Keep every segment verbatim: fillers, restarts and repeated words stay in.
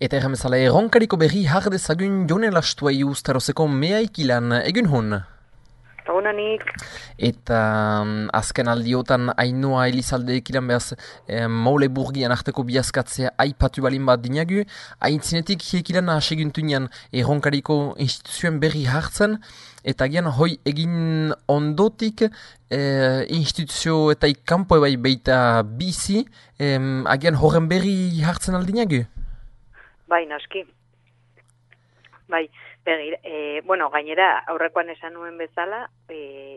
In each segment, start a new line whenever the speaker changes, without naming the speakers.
Eta erramezala erronkariko berri hardezagun Jone Lastuai ustarozeko mehaik ilan egun hon.
Egunonik.
Eta um, azken aldiotan Ainhoa Elizaldeek ilan behaz eh, Maule Burgian arteko biazkatzea aipatu balin bat dinagu. Aintzinetik hiek ilan aseguntunean erronkariko instituzioen berri hartzen. Eta gian hoi egin ondotik eh, instituzio eta ikampo bai beita bizi. Eh, agian horren berri hartzen aldinagu?
Bai, noski. Bai, begir, e, bueno, gainera, aurrekoan esan nuen bezala, e,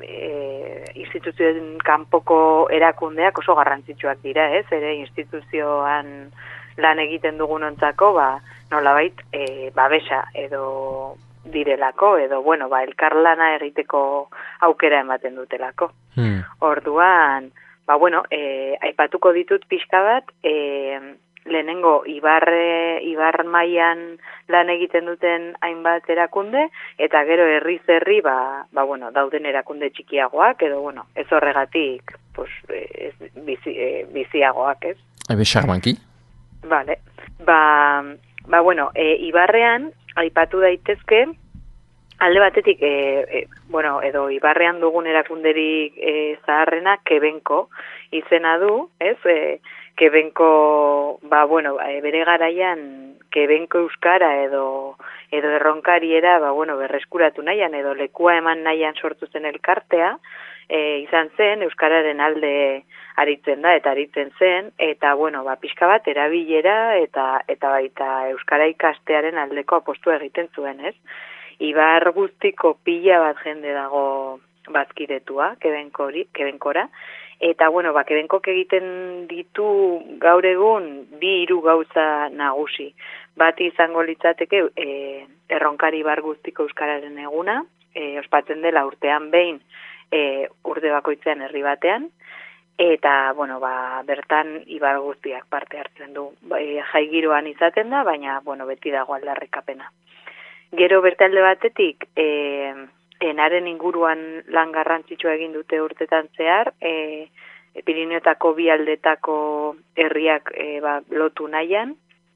e, instituzioen kanpoko erakundeak oso garrantzitsuak dira, ez? Ere instituzioan lan egiten dugunontzako, ba, nolabait, e, babesa edo direlako, edo, bueno, ba, elkarlana egiteko aukera ematen dutelako.
Hmm.
Orduan, ba, bueno, e, aipatuko ditut pixka bat, e, lehenengo Ibarre, Ibar mailan lan egiten duten hainbat erakunde, eta gero herriz herri, ba, ba, bueno, dauden erakunde txikiagoak, edo, bueno, ez horregatik, pues, ez, bizi, e, biziagoak, ez?
Ebe, xarmanki?
Vale. Ba, ba, bueno, e, Ibarrean, aipatu daitezke, alde batetik, e, e, bueno, edo Ibarrean dugun erakunderik e, zaharrena, Kebenko izena du, ez? E, Kebenko, ba, bueno, e, bere garaian, Kebenko euskara edo edo erronkariera, ba, bueno, berreskuratu nahian, edo lekua eman nahian sortu zen elkartea, e, izan zen, euskararen alde aritzen da, eta aritzen zen, eta, bueno, ba, pixka bat, erabilera, eta eta baita euskara ikastearen aldeko apostua egiten zuen, ez? Ibar guztiko pila bat jende dago bazkidetua, Kebenkori, Kebenkora, eta, bueno, ba, Kebenkok egiten ditu gaur egun bi hiru gauza nagusi. Bat izango litzateke e, erronkari Ibar guztiko euskararen eguna, e, ospatzen dela urtean behin e, urte bakoitzean herri batean, eta, bueno, ba, bertan Ibar guztiak parte hartzen du. E, jai giroan izaten da, baina, bueno, beti dago aldarrikapena. Gero bertalde batetik, e, enaren inguruan lan garrantzitsua egin dute urtetan zehar, e, Pirineotako bi aldetako herriak e, ba, lotu nahian,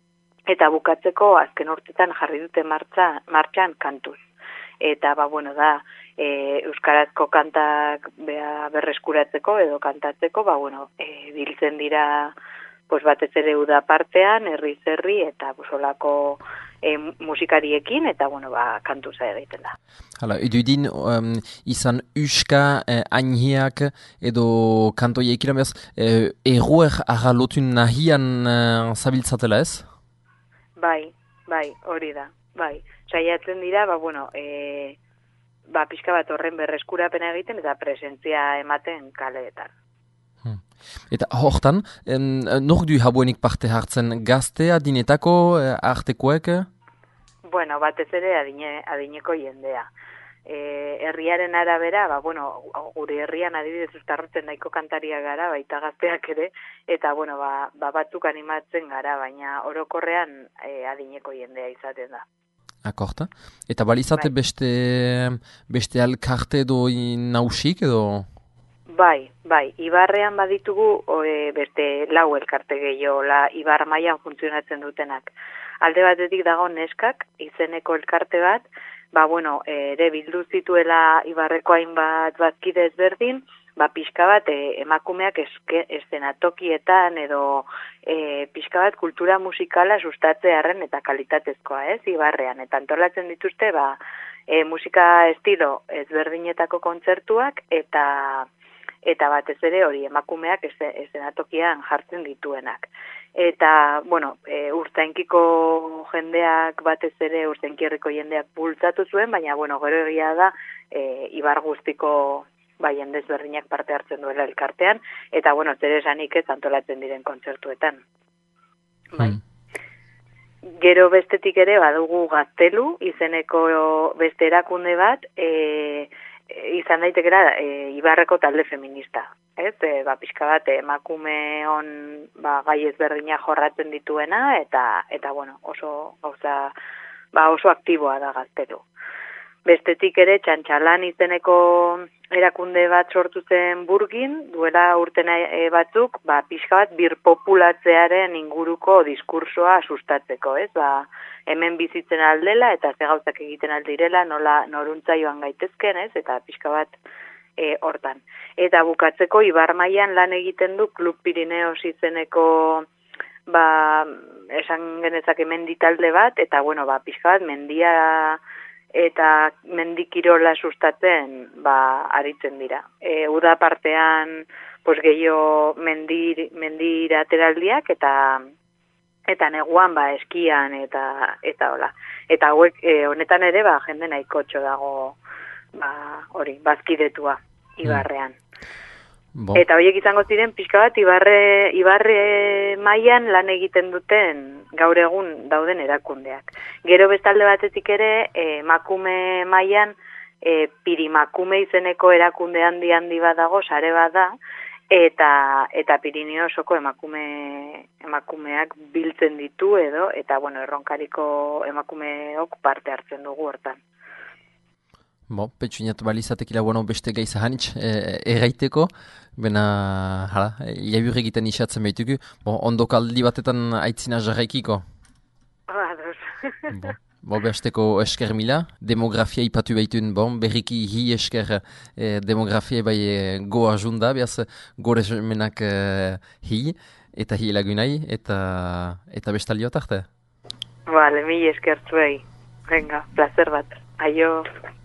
eta bukatzeko azken urtetan jarri dute martza, martxan kantuz. Eta, ba, bueno, da, e, euskarazko kantak bea, berreskuratzeko edo kantatzeko, ba, bueno, e, biltzen dira pues, batez ere uda partean, herriz herri, eta pues, olako e, musikariekin, eta, bueno, ba, kantuza egiten da.
Hala, edo idin, um, izan uska, eh, ainiak, edo kantoiek iran behaz, eh, erruer ahalotun nahian eh, zabiltzatela ez?
Bai, bai, hori da, bai. Saiatzen dira, ba, bueno, e, ba, pixka bat horren berreskurapena egiten, eta presentzia ematen kaleetan.
Hmm. Eta hortan, em, nok du habuenik parte hartzen gazte adinetako eh, artekoek?
Bueno, batez ere adine, adineko jendea. E, herriaren arabera, ba, bueno, gure herrian adibidez uztarrotzen nahiko kantaria gara, baita gazteak ere, eta, bueno, ba, ba batzuk animatzen gara, baina orokorrean e, adineko jendea izaten da.
Akorta. Eta balizate
Bai.
beste, beste alkarte edo nausik edo?
Bai, bai, Ibarrean baditugu e, beste lau elkarte gehiago, la Ibar mailan funtzionatzen dutenak. Alde batetik dago neskak, izeneko elkarte bat, ba, bueno, ere bildu zituela Ibarreko hainbat bazkide ezberdin, ba, pixka bat e, emakumeak eske, eszenatokietan edo e, pixka bat kultura musikala sustatzearen eta kalitatezkoa, ez, Ibarrean. Eta antolatzen dituzte, ba, e, musika estilo ezberdinetako kontzertuak eta eta batez ere hori emakumeak eszenatokian jartzen dituenak. Eta, bueno, e, urtainkiko jendeak batez ere, urtainkierriko jendeak bultzatu zuen, baina, bueno, gero egia da, e, Ibar guztiko ba, jende ezberdinak parte hartzen duela elkartean, eta, bueno, zer esanik ez antolatzen diren kontzertuetan. Bai. Hmm. Gero bestetik ere, badugu Gaztelu, izeneko beste erakunde bat, e, izan daitekera e, Ibarreko talde feminista. Ez, e, ba, pixka bat emakume on ba, gai ezberdinak jorratzen dituena, eta, eta bueno, oso, gauza, ba, oso aktiboa da Gaztelu. bestetik ere Txantxalan izeneko erakunde bat sortu zen Burgin, duela urten e, batzuk, ba, pixka bat birpopulatzearen inguruko diskursoa sustatzeko, ez? Ba, hemen bizitzen aldela eta ze gauzak egiten aldirela, nola noruntza joan gaitezken, ez? Eta pixka bat e, hortan. Eta bukatzeko Ibarmaian lan egiten du Klub Pirineos izeneko ba, esan genezake menditalde bat, eta bueno, ba, pixka bat mendia eta mendikirola sustatzen ba, aritzen dira. E, uda partean pues, gehiago mendir, mendira ateraldiak eta eta neguan ba, eskian eta eta hola. Eta hauek e, honetan ere ba, jende nahikotxo dago ba, hori, bazkidetua Ibarrean.
Bo.
Eta horiek izango ziren pixka bat Ibarre, Ibarre mailan lan egiten duten gaur egun dauden erakundeak. Gero bestalde batetik ere emakume mailan e, Pirimakume izeneko erakunde handi handi bat dago, sare bat da, eta eta Pirineosoko emakume emakumeak biltzen ditu edo eta bueno, erronkariko emakumeok parte hartzen dugu hortan.
Bo, petxuinatu balizatekila bueno, beste gaiza hanitz e, erraiteko, bena, hala, jabur egiten isatzen behitugu, bo, ondoko aldi batetan aitzina jarraikiko.
Ados.
Bo, bo besteko esker mila, demografia ipatu behitun, bon, berriki hi esker e, demografia bai e, goa junda, behaz gore menak e, hi, eta hi lagunai, eta, eta bestalio tarte.
Vale, mi esker zuei. Venga, placer bat. Aio.